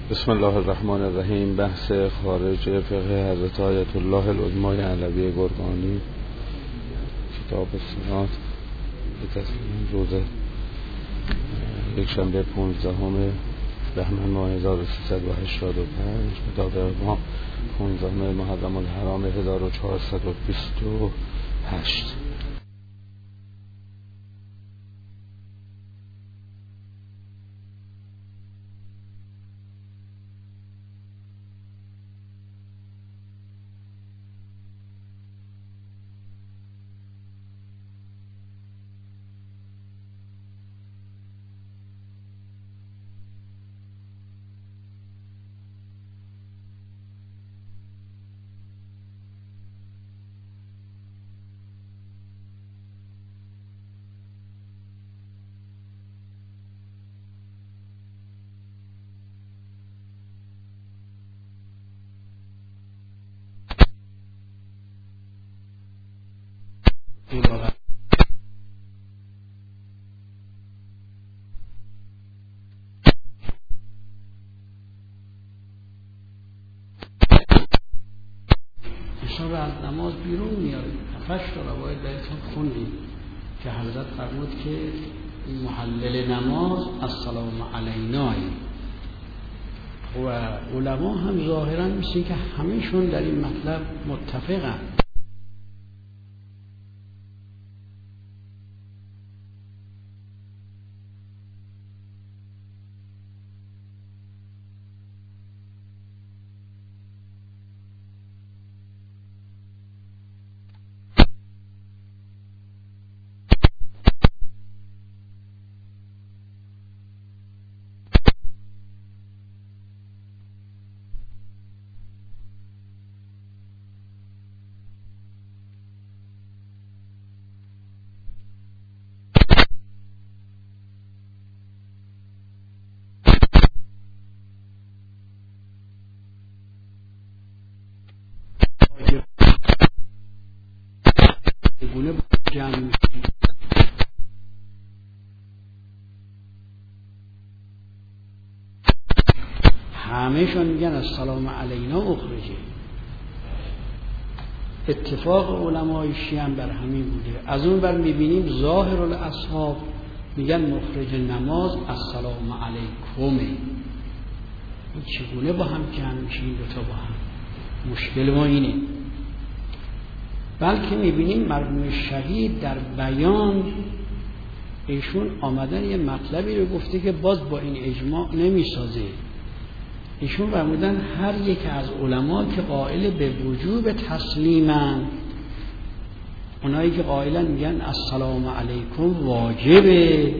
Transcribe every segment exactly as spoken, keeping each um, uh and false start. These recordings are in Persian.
بسم الله الرحمن الرحیم. بحث خارج فقه حضرت آیت الله العظمای علوی گرگانی، کتاب سنات، به تصمیم روز یک شنبه پانزدهم بهمن ماه هزار و سیصد و هشتاد و پنج، کتاب ما پانزدهم محرم الحرام هزار و چهارصد و بیست و هشت. ایشان رو از نماز بیرون میاره. هفتش تا روایت بهتون خوندیم که حضرت فرمود که محلل نماز السلام علینا، و علما هم ظاهرا مثل که همهشون در این مطلب متفقن. گونه جمع همهشون میگن السلام علینا مخرجه. اتفاق علمای شیعه هم بر همین بوده. از اون بر میبینیم ظاهر الاصحاب میگن مخرج نماز السلام علیکم. این چگونه با هم جمع میشه این دوتا با هم؟ مشکل ما اینه. بلکه میبینیم مرحوم شهید در بیان ایشون آمدن یه مطلبی رو گفته که باز با این اجماع نمیسازه. ایشون فرمودن هر یک از علما که قائل به وجوب تسلیمن، اونایی که قائلن میگن السلام علیکم واجبه،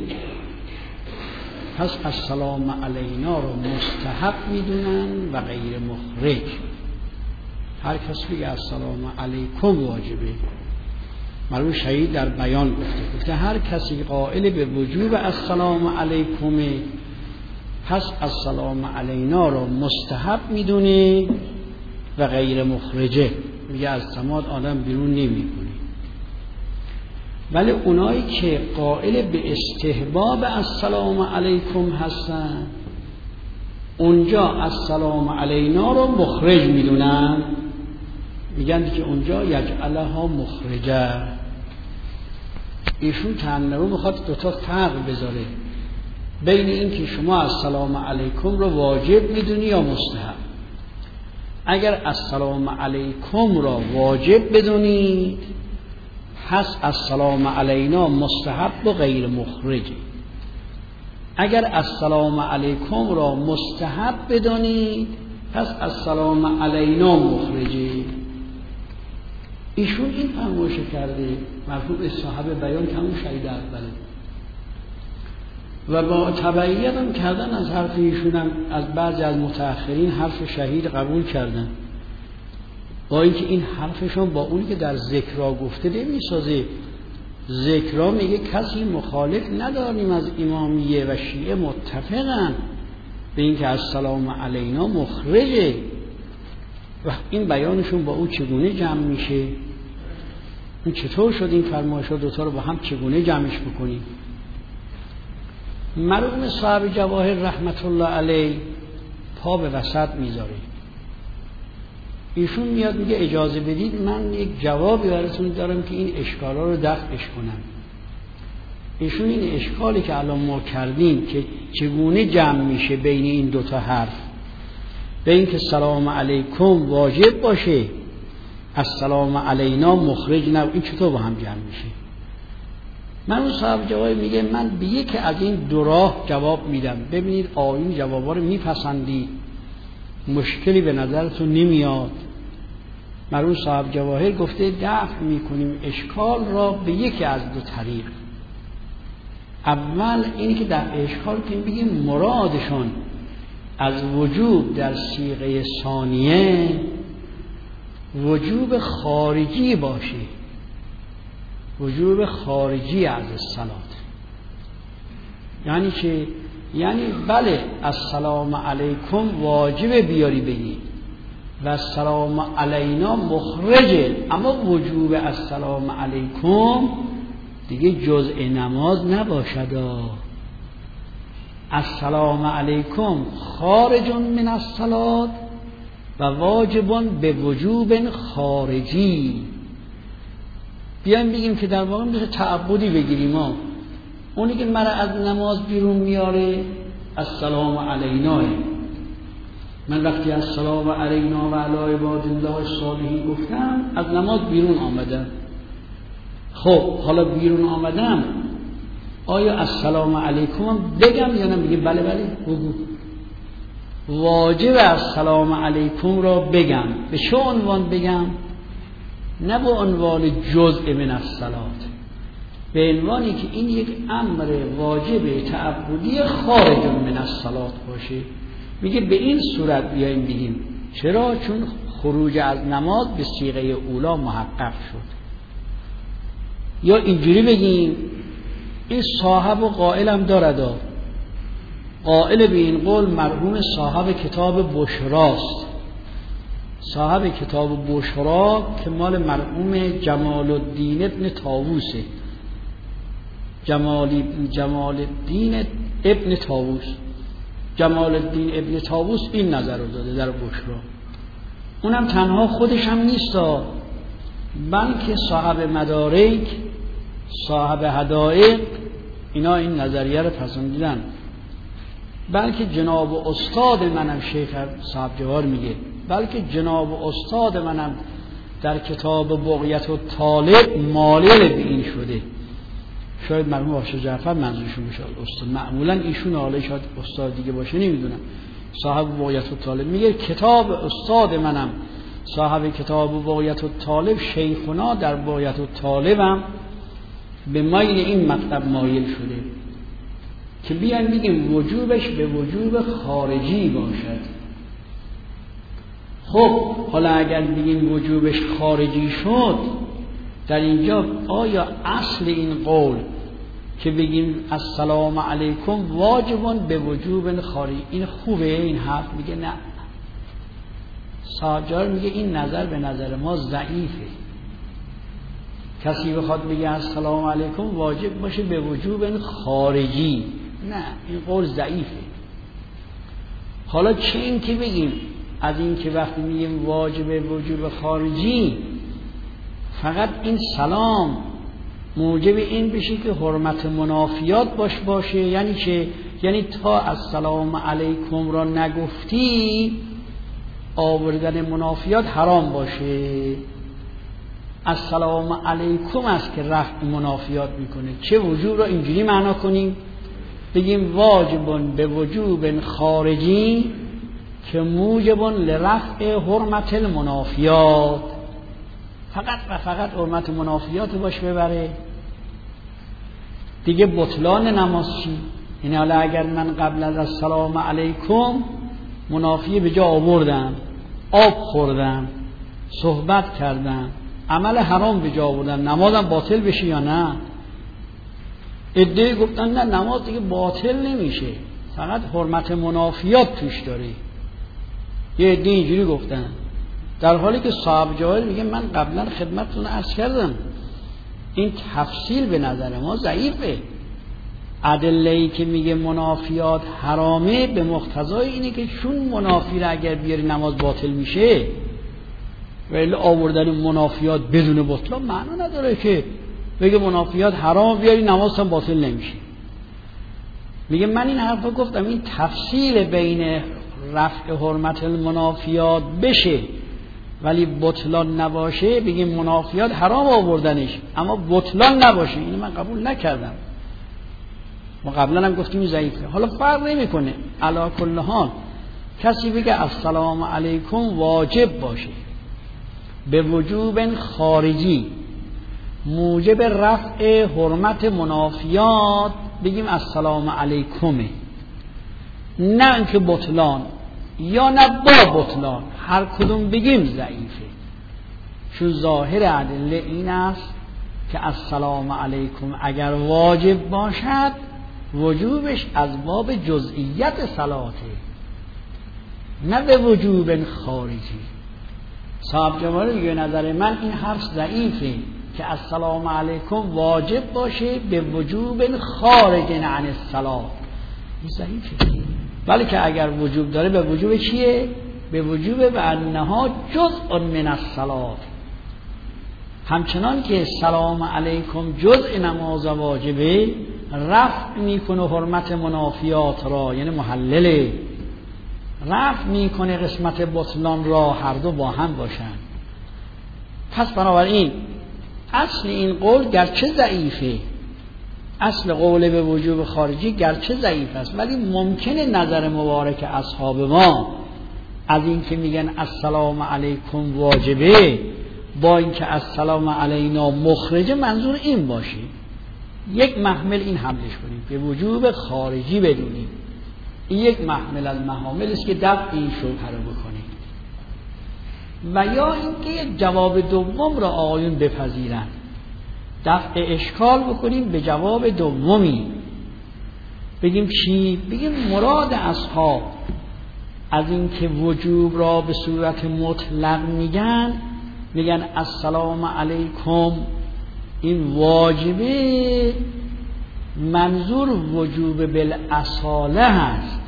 پس السلام علینا رو مستحب میدونن و غیر مخرج. هر کس بگه السلام علیکم واجبه. مرحوم شهید در بیان گفته گفته هر کسی قائل به وجوب السلام علیکم، پس السلام علینا رو مستحب میدونه و غیر مخرجه، میگه از سماع آدم بیرون نمیکنه. ولی اونایی که قائل به استحباب السلام علیکم هستن، اونجا السلام علینا رو مخرج میدونن، میگن که اونجا یجعلها مخرجه. ایشون تنبیه میخواد دوتا فرق بذاره بین این که شما السلام علیکم رو واجب میدونی یا مستحب. اگر السلام علیکم را واجب بدونید، پس السلام علینا مستحب و غیر مخرجه. اگر السلام علیکم را مستحب بدانید، پس السلام علینا مخرجه. ایشون این فرمایش کرده، مرحوم صاحب بیان که همون شهید اوله، و با تبعیت هم کردن از حرف ایشون هم از بعضی از متأخرین حرف شهید قبول کردن، با اینکه این حرفشون با اونی که در ذکرها گفته نمیسازه. ذکرها میگه کسی مخالف نداریم از امامیه و شیعه متفقن به اینکه السلام علینا مخرجه، و این بیانشون با اون چگونه جمع میشه؟ این چطور شد این فرمایش‌ها دوتا رو با هم چگونه جمعش بکنیم؟ مرحوم صاحب جواهر رحمت الله علیه پا به وسط میذاره. ایشون میاد میگه اجازه بدید من یک جوابی براتون دارم که این اشکالا رو دفعش کنم. ایشون این اشکالی که الان ما کردیم که چگونه جمع میشه بین این دوتا حرف، به این که سلام علیکم واجب باشه السلام علینا مخرج نه، این چطور با هم جمع میشه؟ من اون صاحب جواب میگه من به یک از این دو راه جواب میدم، ببینید آیین جوابا رو میپسندید، مشکلی به نظرتون نمیاد. مرحوم صاحب جواهر گفته دفع میکنیم اشکال را به یکی از دو طریق. اول اینی که در اشکال که بگیم مرادشون از وجوب در صیغه ثانیه وجوب خارجی باشه، وجوب خارجی از الصلات. یعنی چه؟ یعنی بله السلام علیکم واجب بیاری بگی و السلام علینا مخرجه، اما وجوب السلام علیکم دیگه جزء نماز نباشد. السلام علیکم خارج من الصلات و واجب به وجوب خارجی. بیایم بگیم که در واقع میشه تعبدی بگیریم، ما اونی که مرا از نماز بیرون میاره السلام علینا. من وقتی السلام علینا و علی عباد الله الصالحین گفتم از نماز بیرون آمدم. خب حالا بیرون آمدم آیا السلام علیکم بگم یا نه؟ میگه بله بله بگو. واجب السلام علیکم را بگم. به چه عنوان بگم؟ نه به عنوان جزء من الصلات، به عنوانی که این یک امر واجب تعبدی خارج من الصلات باشه. میگه به این صورت بیایم بگیم. چرا؟ چون خروج از نماز به صیغه اولا محقق شد. یا اینجوری بگیم این صاحب و قائل هم دارد، قائل به این قول مرحوم صاحب کتاب بشراست. صاحب کتاب بشرا که مال مرحوم جمال الدین ابن طاووسه، جمال جمال الدین ابن طاووس. جمال الدین ابن طاووس این نظر رو داده در بشرا. اونم تنها خودش هم نیست، بلکه صاحب مدارک، صاحب حدائق، اینا این نظریه رو پسندیدن. بلکه جناب استاد منم شیخ صاحب جوار میگه، بلکه جناب استاد منم در کتاب بغیت الطالب مایل به این شده. شاید مرحوم آقای جعفر منظورشون باشه استاد، معمولا ایشون حالا شاید استاد دیگه باشه نمیدونم. صاحب بغیت الطالب میگه کتاب استاد منم، صاحب کتاب بغیت الطالب شیخنا در بغیت الطالبم به مایل این مطلب مایل شده که بیان بگیم وجوبش به وجوب خارجی باشد. خب حالا اگر بگیم وجوبش خارجی شد، در اینجا آیا اصل این قول که بگیم السلام علیکم واجبون به وجوب خارجی این خوبه؟ این حرف میگه نه. ساجار میگه این نظر به نظر ما ضعیفه. کسی بخواد بگه السلام علیکم واجب باشه به وجوب خارجی، نه، این قول ضعیفه. حالا چه این که بگیم از این که وقتی میگیم واجب وجوب خارجی فقط این سلام موجب این بشه که حرمت منافیات باش باشه، یعنی چه؟ یعنی تا السلام علیکم را نگفتی آوردن منافیات حرام باشه. السلام علیکم است که رفع منافیات میکنه. چه وجوب را اینجوری معنا کنیم بگیم واجبون به وجوب خارجی که موجبون لرفع حرمت المنافیات، فقط و فقط حرمت منافیات باش ببره دیگه. بطلان نماز چی؟ یعنی حالا اگر من قبل از السلام علیکم منافی به جا آوردم، آب خوردم، صحبت کردم، عمل حرام به جا آوردم، نمازم باطل بشه یا نه؟ عده‌ای گفتن نه نماز دیگه باطل نمیشه، فقط حرمت منافیات توش داره. یه عده اینجوری گفتن، در حالی که صاحب جواهر میگه من قبلا خدمتتون عرض کردم این تفصیل به نظر ما ضعیفه. ادله‌ای که میگه منافیات حرامه به مقتضای اینه که چون منافی را اگر بیاری نماز باطل میشه، ولی آوردن منافیات بدون بطلان معنا نداره که بگه منافیات حرام بیاری نماز هم باطل نمیشه. میگه من این حرفا گفتم این تفصیل بین رفع حرمت المنافیات بشه ولی بطلان نباشه، بگیم منافیات حرام آوردنش اما بطلان نباشه، اینو من قبول نکردم. ما قبلا هم گفتیم ضعیفه. حالا فرق نمیکنه. علی کل حال کسی بگه السلام علیکم واجب باشه به وجوب خارجی موجب رفع حرمت منافیات، بگیم السلام علیکمه، نه اینکه بطلان یا نه با بطلان، هر کدوم بگیم ضعیفه. چون ظاهر ادله این است که السلام علیکم اگر واجب باشد وجوبش از باب جزئیت صلاته، نه به وجوب خارجی. صاحب جمال میگه نظر من این حرف ضعیفه که السلام علیکم واجب باشه به وجوب خارج عن الصلاة، این ضعیفه. ولی که اگر وجوب داره به وجوب چیه؟ به وجوب و انها جزء من الصلاة. همچنان که سلام علیکم جزء نماز واجبه، رفع میکنه حرمت منافیات را، یعنی محلله، رفع میکنه قسمت بطلان را، هر دو با هم باشن. پس بنابراین اصل این قول گرچه ضعیفه، اصل قول به وجوب خارجی گرچه ضعیف است، ولی ممکنه نظر مبارک اصحاب ما از این که میگن السلام علیکم واجبه با اینکه السلام علینا مخرجه منظور این باشه، یک محمل این حملش کنیم به وجوب خارجی بدونیم، این یک محمل از محامل است که دفع این شبهه رو بکنیم. و یا اینکه یک جواب دوم را آقایون بپذیرن، دفع اشکال بکنیم به جواب دومی. بگیم چی؟ بگیم مراد اصحاب از این که وجوب را به صورت مطلق میگن، میگن السلام علیکم این واجبه، منظور وجوب بالاصاله هست،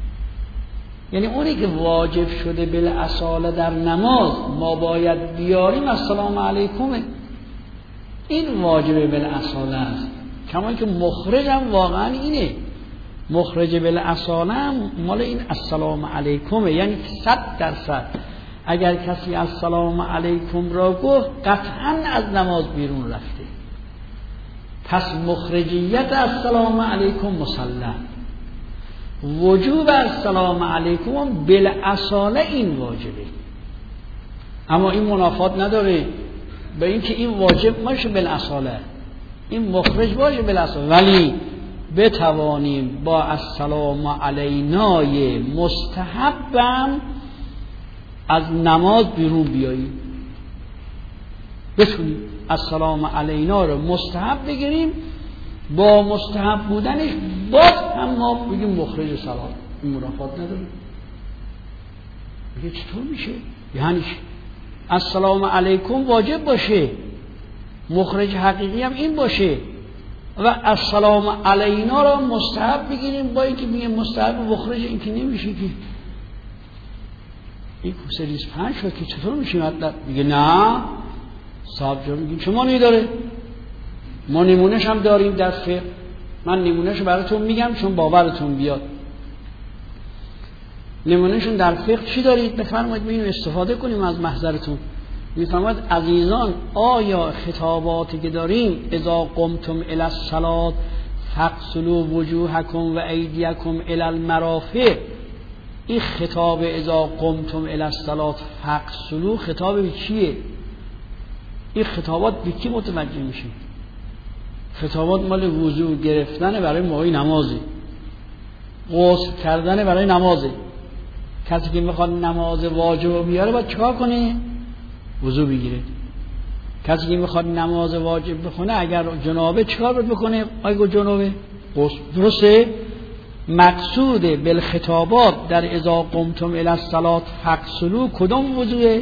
یعنی اونی که واجب شده بالاصاله در نماز ما باید بیاریم السلام علیکم، این واجب بالاصاله است. کما که مخرج هم واقعا اینه، مخرج بالاصاله هم مال این السلام علیکم، یعنی صد درصد اگر کسی السلام علیکم را گفت قطعا از نماز بیرون رفته. پس مخرجیت السلام علیکم مسلم، وجوب السلام علیکم بالاصاله این واجبه، اما این منافات نداره به اینکه این واجب باشه بالاصاله، این مخرج باشه بالاصاله، ولی بتوانیم با السلام علینا مستحبم از نماز بیرون بیاییم، بتونیم السلام علینا رو مستحب بگیریم، با مستحب بودنش باز هم ما بگیم مخرج صلات، این منافات نداره. میگه چطور میشه؟ یعنی السلام علیکم واجب باشه، مخرج حقیقی هم این باشه، و السلام علینا را مستحب بگیریم، با اینکه میگه مستحب مخرج این که نمیشه که این سریز پنج شد که چطور میشه مطلب؟ میگه نه صاحب جان میگه چه معنی داره؟ ما نمونهش هم داریم در فقه، من نمونهش براتون میگم چون باورتون بیاد. نمونهشون در فقه چی دارید؟ بفرمایید ببینیم استفاده کنیم از محضرتون. میفرماید عزیزان آیا خطاباتی که داریم اذا قمتم الی الصلاة فاغسلوا وجوهکم و ایدیکم الی المرافق، این خطاب اذا قمتم الی الصلاة فاغسلوا خطاب به چیه؟ این خطابات به کی متوجه میشه؟ خطابات مال وضو گرفتن برای موقع نمازه، غسل کردن برای نمازه. کسی که میخواد نماز واجب بیاره باید چیکار کنه؟ وضو بگیره. کسی که میخواد نماز واجب بخونه اگر جنابه چیکار باید بکنه؟ اگه جنابه غسل. درسته؟ مقصود بالخطابات در اذا قمتم الی الصلاة فاغسلوا کدوم وضوئه؟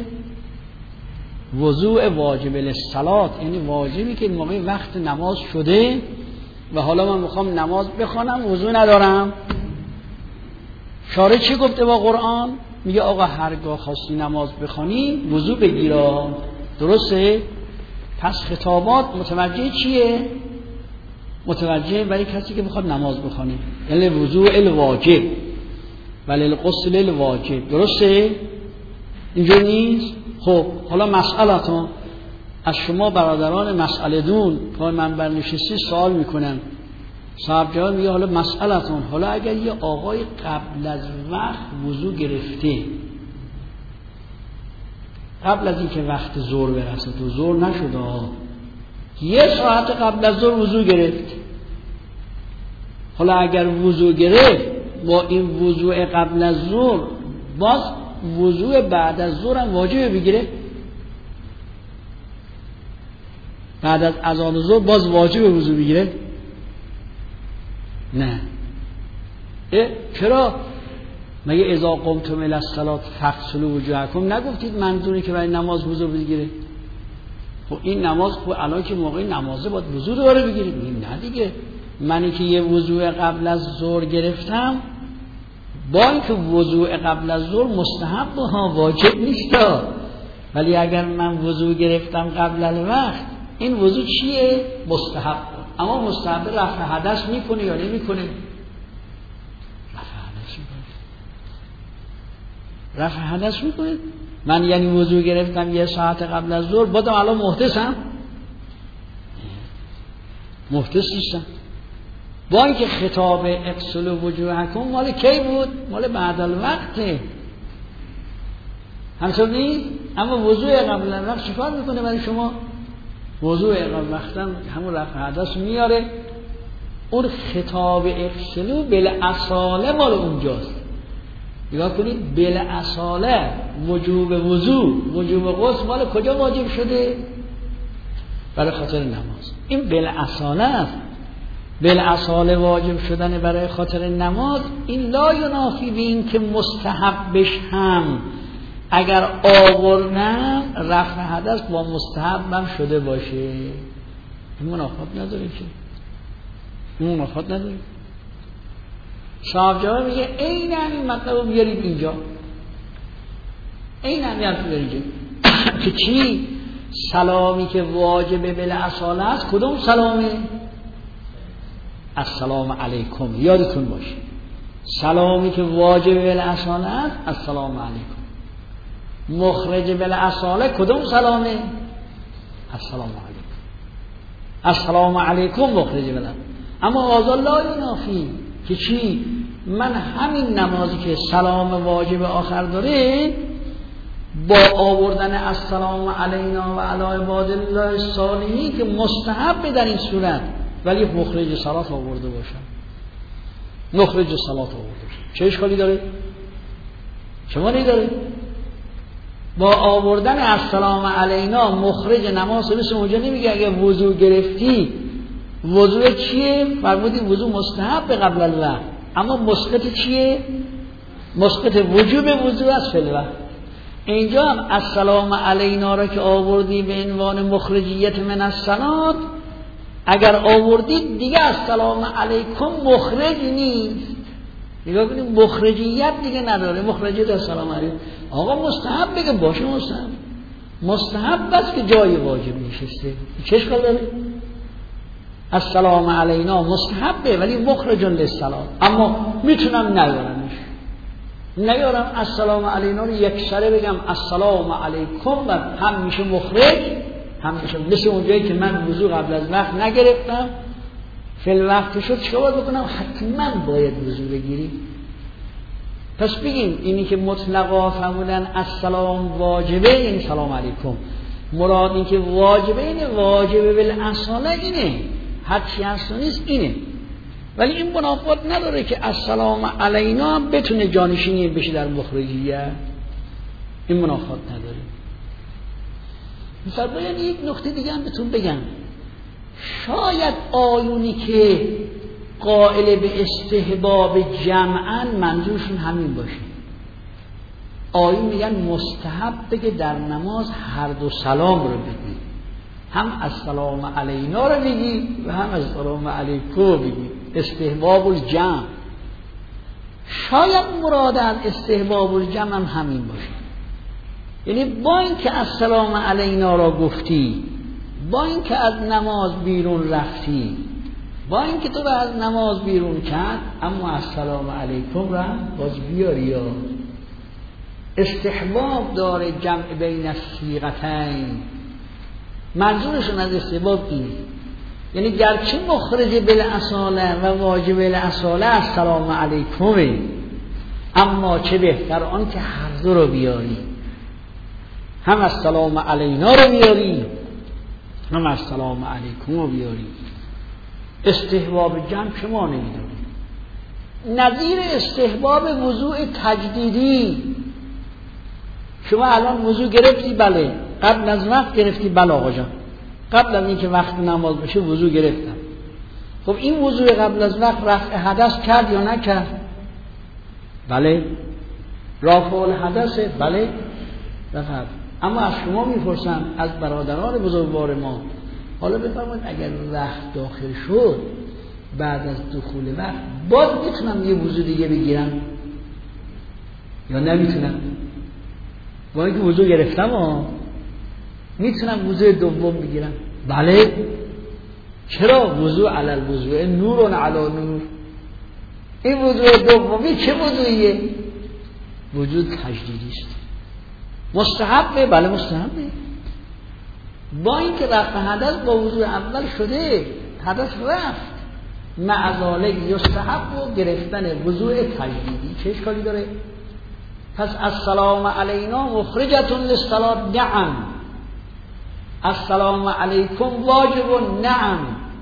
وضوء واجب للصلاة، یعنی واجبی که موقع وقت نماز شده و حالا من میخوام نماز بخوانم وضو ندارم. شارع چی گفته با قرآن؟ میگه آقا هرگاه خواستی نماز بخوانی وضو بگیرا. درسته؟ پس خطابات متوجه چیه؟ متوجه برای کسی که میخواد نماز بخونه، یعنی وضو الواجب ولی الغسل الواجب. درسته؟ اینجور نیست؟ خب حالا مسئلتون از شما برادران مسئله دون که من برنشستی سوال میکنم، صاحب جواب میگه حالا مسئلتون، حالا اگر یه آقای قبل از وقت وضو گرفته، قبل از اینکه وقت ظهر برسه تو ظهر نشده، یه ساعت قبل از ظهر وضو گرفت، حالا اگر وضو گرفت با این وضو قبل از ظهر باز وضو بعد از ظهر هم واجبه بگیره؟ بعد از اذان ظهر باز واجبه وضو بگیره؟ نه. اه چرا؟ مگه اذا قمتم الی الصلاة فاغسلوا وجوهکم نگفتید منظوری که برای نماز وضو بگیره؟ خب این نماز خب الان که موقع نمازه باید وضو دوباره بگیرید؟ نه دیگه، منی که یه وضو قبل از ظهر گرفتم با اینکه وضو قبل از ظهر مستحب ها واجب نیست، ولی اگر من وضو گرفتم قبل الوقت این وضو چیه؟ مستحب. اما مستحب رفع حدث میکنه یا نمیکنه؟ رفع حدث میکنه. رفع حدث میکنه. من یعنی وضو گرفتم یه ساعت قبل از ظهر بادم الان محدثم؟ محدث نیستم. با اینکه خطاب اغسلوا وجوهکم مال کی بود؟ مال بعد الوقته، همچون نیست؟ اما وضو قبل الوقت چیکار میکنه برای شما؟ وضو قبل وقتم همون رفع حدث میاره. اون خطاب اغسلوا بالاصاله مال اونجاست. نگاه کنید، بالاصاله وجوب وضو وجوب غسل مال کجا واجب شده؟ برای خاطر نماز. این بالاصاله است. بالاصاله واجب شدن برای خاطر نماز این لا ینافی به این که مستحبش هم اگر آوردن رفع حدث با مستحب هم شده باشه. این منافات نداره که این منافات نداره. صاحب جواب میگه این همین مطلب رو بیارید اینجا، این همین حرف بیارید اینجا که چی؟ سلامی که واجبه بالاصاله است کدوم سلامه؟ السلام علیکم. یادتون باشه سلامی که واجب بالاصاله است السلام علیکم. مخرج بالاصاله کدوم سلامه؟ السلام علیکم. السلام علیکم مخرج بالاصاله. اما آزا لا ینافی که چی؟ من همین نمازی که سلام واجب آخر داره با آوردن السلام علینا و علی عباد الله الصالحین که مستحب در این صورت ولی مخرج صلات آورده باشم، مخرج صلات آورده باشم، چه اشکالی داره؟ شما نداره؟ با آوردن السلام علینا مخرج نماز مثل اونجا نمیگه اگه وضو گرفتی وضو چیه؟ فرمودی وضو مستحب قبل الوقت، اما مسقط چیه؟ مسقط وجوب وضو است فی الوقت. اینجا هم السلام علینا را که آوردی به عنوان مخرجیت من الصلات، اگر آوردید دیگه السلام علیکم مخرج نیست. نگاه کنید مخرجیت دیگه نداره، مخرجیت السلام علیکم. آقا مستحب بگه باشه، مستحب مستحب بس که جای واجب نشسته، چه اشکال داره؟ السلام علینا مستحبه ولی مخرج للصلات، اما میتونم نیارمش، نیارم السلام علینا رو یک سره بگم السلام علیکم و هم میشه مخرج هم میشه. مثل اونجایی که من وضو قبل از وقت نگرفتم فی الوقت شد چیکار بکنم؟ حتما باید وضو بگیری. پس بگیم اینی که مطلقا فرمودن السلام واجبه یعنی سلام علیکم، مراد این که واجبه اینه، واجبه بالاصاله اینه، هر چی هست نیست اینه. ولی این منافات نداره که السلام علینا بتونه جانشینی بشه در مخرجیه، این منافات نداره. مثلا باید یک نکته دیگه هم بهتون بگم، شاید آیونی که قائل به استحباب جمعاً منظورشون همین باشه. آیون میگن مستحب بگه در نماز هر دو سلام رو بگی، هم السلام علینا رو بگی و هم السلام علیکم بگی. استحباب الجمع. شاید مراد از استحباب الجمع هم همین باشه، یعنی با اینکه السلام علینا را گفتی، با اینکه از نماز بیرون رفتی، با اینکه تو از نماز بیرون کرد، اما السلام علیکم را باز بیاری. یا استحباب داره جمع بین الصیغتین. منظورشون از استحباب اینه، یعنی گرچه مخرج بالاصاله و واجب بالاصاله السلام علیکمه، اما چه بهتر آن که هر دو رو بیاری، هم السلام علینا رو بیاری هم السلام علیکم رو بیاری. استحباب جمع شما نمیدونی. نظیر استحباب وضوء تجدیدی، شما الان وضوء گرفتی؟ بله. قبل از وقت گرفتی؟ بله آقا جان، قبل از اینکه وقت نماز بشه وضوء گرفتم. خب این وضوء قبل از وقت رفع حدث کرد یا نکرد؟ بله. رفع الحدث؟ بله رفع. اما از شما میپرسم، از برادران بزرگوار ما، حالا بفرمایید اگر وقت داخل شد بعد از دخول وقت، باز میتونم یه وضوء دیگه بگیرم یا نمیتونم؟ با اینکه وضوء گرفتم ها، میتونم وضوء دوم بگیرم؟ بله. چرا؟ وضوء علی الوضوء نور علی نور. این وضوء دومی چه وضوئیه؟ وضوء تجدیدی است. مستحبه؟ بله مستحبه. با اینکه رفع حدث با وضوء اول شده، حدث رفت، مع ذالک یستحب و گرفتن وضوء تجدیدی. چه اشکالی داره؟ پس السلام علینا مخرجة للصلاة نعم، السلام علیکم واجب نعم.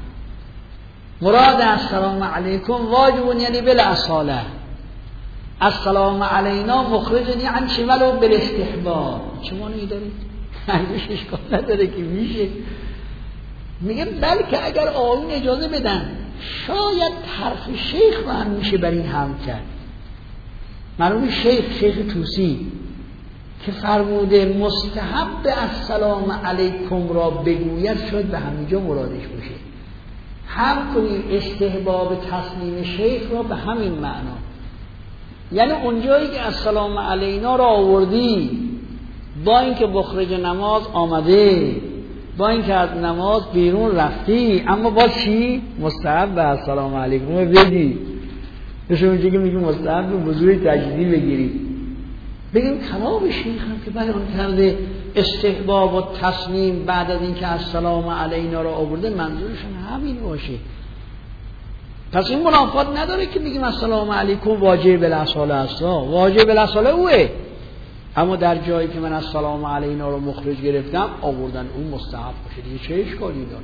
مراد السلام علیکم واجب یعنی بالاصاله، السلام علینا مخرجنی عن شمال و بالاستحباب. چه معنی داره؟ هنگوش اشکال نداره که میشه. میگه بلکه اگر آیین اجازه بدن شاید حرف شیخ رو هم میشه بر این هم کرد. معلوم شیخ شیخ توسی که فرموده مستحب السلام علیکم را بگوید، شاید به همینجا مرادش باشه. هم کنیم استحباب تسلیم شیخ را به همین معنا، یعنی اونجایی که السلام علینا را آوردی با اینکه مخرج نماز آمده، با اینکه از نماز بیرون رفتی، اما با چی؟ مستحب السلام علیکم رو بگی. مثل اونجایی که میگیم مستحب وضوء تجدیدی بگیری. بگیم کلام شیخ هم که بیان کرده استحباب و تسلیم بعد از اینکه السلام علینا را آورده، منظورشون همین باشه. پس این منافات نداره که بگیم السلام علیکم واجب بالاصاله است. واجب بالاصاله اوه، اما در جایی که من السلام علینا رو مخرج گرفتم آوردن اون مستحب باشه دیگه چه اشکالی داره؟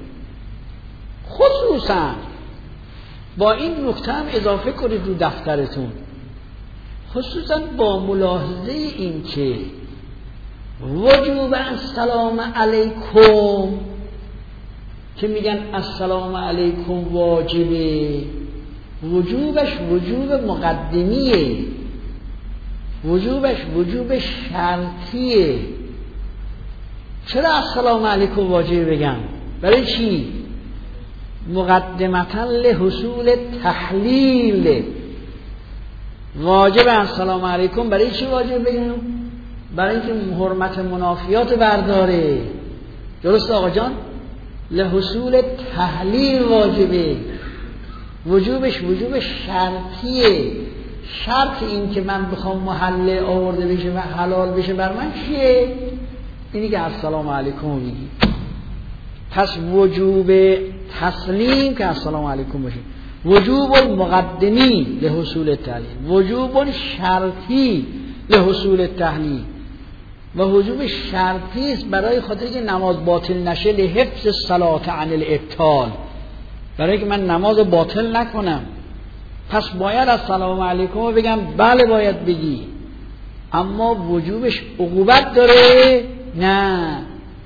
خصوصا با این نکته هم اضافه کنید رو دفترتون، خصوصا با ملاحظه این که وجوب السلام علیکم که میگن السلام علیکم واجبه، وجوبش وجوب مقدمیه، وجوبش وجوب شرطیه. چرا السلام علیکم واجبه بگم؟ برای چی؟ مقدمتا لحصول تحلیل. واجب السلام علیکم برای چی واجب بگم؟ برای اینکه حرمت منافیات برداره. درست آقا جان؟ لحصول تحلیل واجبه، وجوبش وجوب شرطیه. شرط این که من بخوام محله آورده بشه و حلال بشه بر من چیه؟ اینی که السلام علیکم میگی. پس وجوب تسلیم که السلام علیکم باشه، وجوب مقدمی لحصول التحلیل، وجوب شرطی لحصول التحلیل. و وجوب شرطی است برای خاطر که نماز باطل نشه، لحفظ الصلاة عن الابطال، برای که من نماز باطل نکنم. پس باید السلام علیکم رو بگم؟ بله باید بگی، اما وجوبش عقوبت داره؟ نه.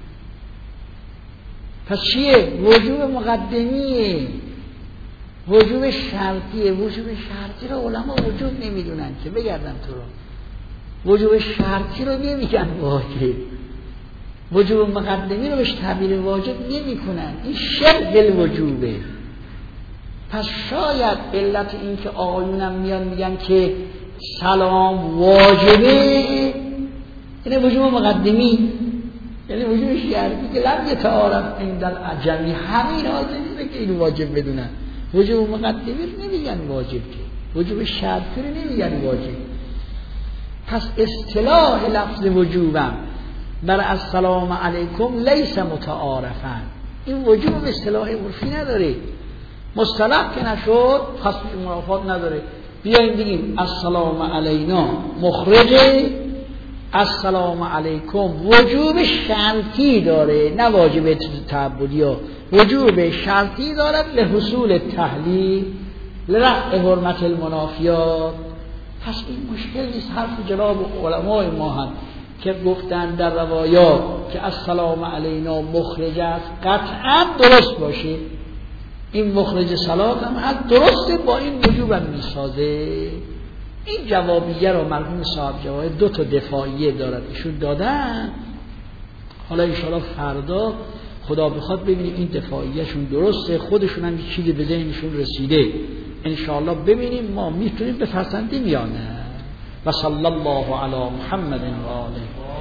پس چیه؟ وجوب مقدمیه، وجوب شرطیه. وجوب شرطی رو علما وجوب نمیدونن که بگردن تو رو. وجوب شرطی رو نمیگن واجب. وجوب مقدمی رو بهش تعبیر واجب نمی کنن، این شبه الوجوبه. پس شاید علت این که آقایونم میان میگن که سلام واجبه یعنی وجوب مقدمی، یعنی وجوب شرطی که لم یتعارف عند العجمی، همین حاضر نیست که اینو واجب بدونن. وجوب مقدمی رو نمیگن واجب، که وجوب شرطی رو نمیگن واجب. پس اصطلاح لفظ وجوبم بر السلام علیکم لیس متعارفن، این وجوب اصطلاح عرفی نداره، مصطلح که نشد پس منافات نداره. بیاییم بگیم السلام علینا مخرجه، السلام علیکم وجوب شرطی داره نه واجب تعبدی ها، وجوب شرطی دارد لحصول تحلیل لرفع حرمت المنافیات. پس این مشکل نیست. حرف جناب علمای ما هم که گفتن در روایات که السلام علینا مخرج است قطعا درست باشه، این مخرج صلات هم هست درسته، با این وجوب هم میسازه. این جوابیه رو مرحوم صاحب جواهر دو تا دفاعیه دارد ایشون دادن. حالا انشاءالله فردا خدا بخواد ببینیم این دفاعیهشون درسته، خودشون هم چیزی به ذهنشون رسیده، انشاءالله ببینیم ما میتونیم بفرسندیم یا نه. و صلی الله علی محمد و آله.